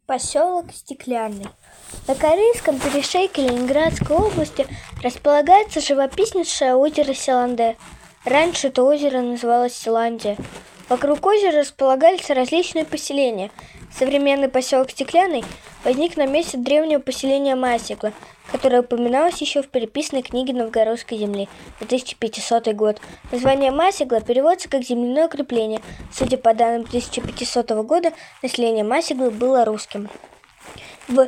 Поселок Стеклянный. На Карельском перешейке Ленинградской области располагается живописнейшее озеро Селанде. Раньше это озеро называлось Селандия. Вокруг озера располагались различные поселения. Современный поселок Стеклянный возник на месте древнего поселения Масикла, которое упоминалось еще в переписанной книге Новгородской земли за 1500 год. Название Масикла переводится как «земляное укрепление». Судя по данным 1500 года, население Масиглы было русским. В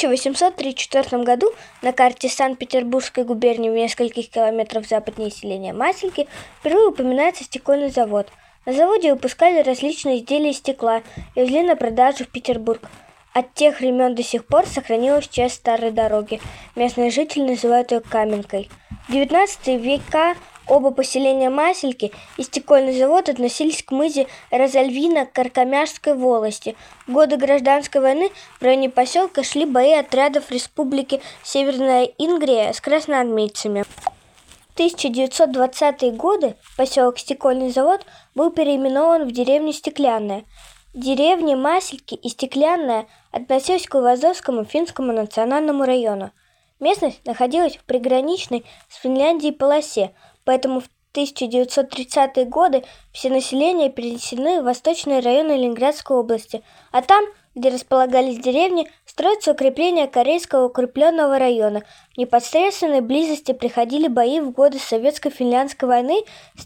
1834 году на карте Санкт-Петербургской губернии в нескольких километрах западнее селения Масельки впервые упоминается стекольный завод. На заводе выпускали различные изделия из стекла и везли на продажу в Петербург. От тех времен до сих пор сохранилась часть старой дороги. Местные жители называют ее Каменкой. В XIX века оба поселения Масельки и стекольный завод относились к мызе Розальвина Каркамяжской волости. В годы гражданской войны в районе поселка шли бои отрядов Республики Северная Ингрия с красноармейцами. В 1920-е годы поселок Стекольный завод был переименован в деревню Стеклянная. Деревни Масельки и Стеклянная относились к Лвозовскому финскому национальному району. Местность находилась в приграничной с Финляндией полосе, поэтому в 1930-е годы все население перенесены в восточные районы Ленинградской области, а там, где располагались деревни, строятся укрепления Карельского укрепленного района. В непосредственной близости проходили бои в годы Советско-финляндской войны с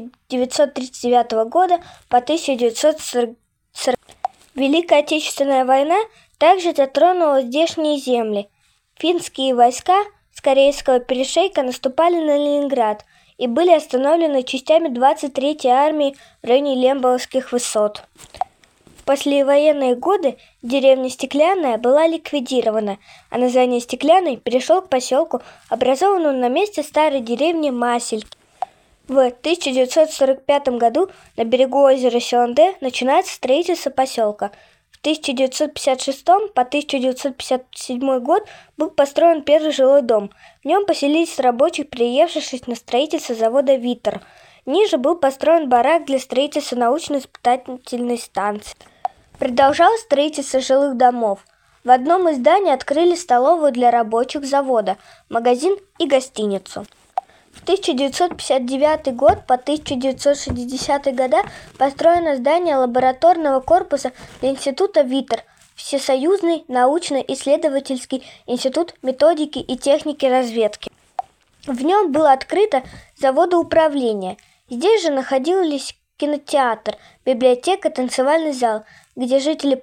1939 года по 1940. Великая Отечественная война также затронула здешние земли. Финские войска с Карельского перешейка наступали на Ленинград и были остановлены частями 23-й армии в районе Лембовских высот. В послевоенные годы деревня Стеклянная была ликвидирована, а название Стеклянный перешло к поселку, образованному на месте старой деревни Масельки. В 1945 году на берегу озера Селанде начинается строительство поселка. В 1956 по 1957 год был построен первый жилой дом. В нем поселились рабочие, приехавшись на строительство завода «Витер». Ниже был построен барак для строительства научно-испытательной станции. Продолжалось строительство жилых домов. В одном из зданий открыли столовую для рабочих завода, магазин и гостиницу. В 1959 год по 1960 года построено здание лабораторного корпуса для института ВИТР, Всесоюзный научно-исследовательский институт методики и техники разведки. В нем было открыто заводоуправление. Здесь же находились кинотеатр, библиотека, танцевальный зал, где для жителей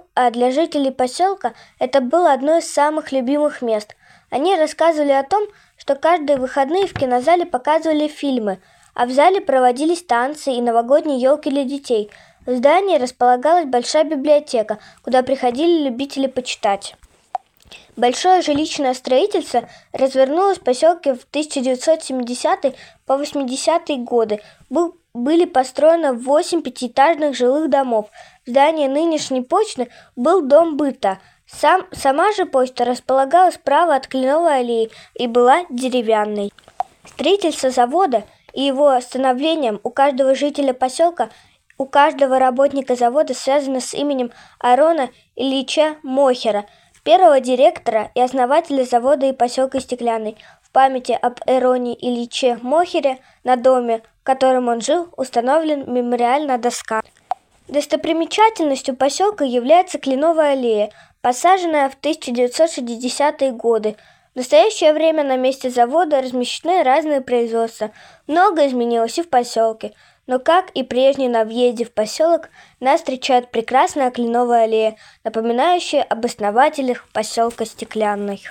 поселка это было одно из самых любимых мест. Они рассказывали о том, что каждые выходные в кинозале показывали фильмы, а в зале проводились танцы и новогодние елки для детей. В здании располагалась большая библиотека, куда приходили любители почитать. Большое жилищное строительство развернулось в поселке в 1970-е по 80-е годы. Были построены 8 пятиэтажных жилых домов. В здании нынешней почты был дом быта. Сама же почта располагалась справа от Кленовой аллеи и была деревянной. Строительство завода и его становлением у каждого жителя поселка, у каждого работника завода связано с именем Арона Ильича Мохера, первого директора и основателя завода и поселка Стеклянный. В памяти об Ароне Ильиче Мохере на доме, в котором он жил, установлен мемориальная доска. Достопримечательностью поселка является Кленовая аллея, посаженная в 1960-е годы. В настоящее время на месте завода размещены разные производства. Многое изменилось и в поселке, но, как и прежде на въезде в поселок, нас встречает прекрасная Кленовая аллея, напоминающая об основателях поселка Стеклянный.